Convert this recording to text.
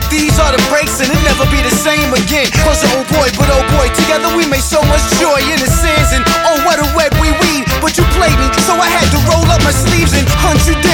These are the breaks and it'll never be the same again. Was an old boy, but oh boy, together we made so much joy in the sands. And oh, what a web we weave, but you played me, so I had to roll up my sleeves and hunt you down.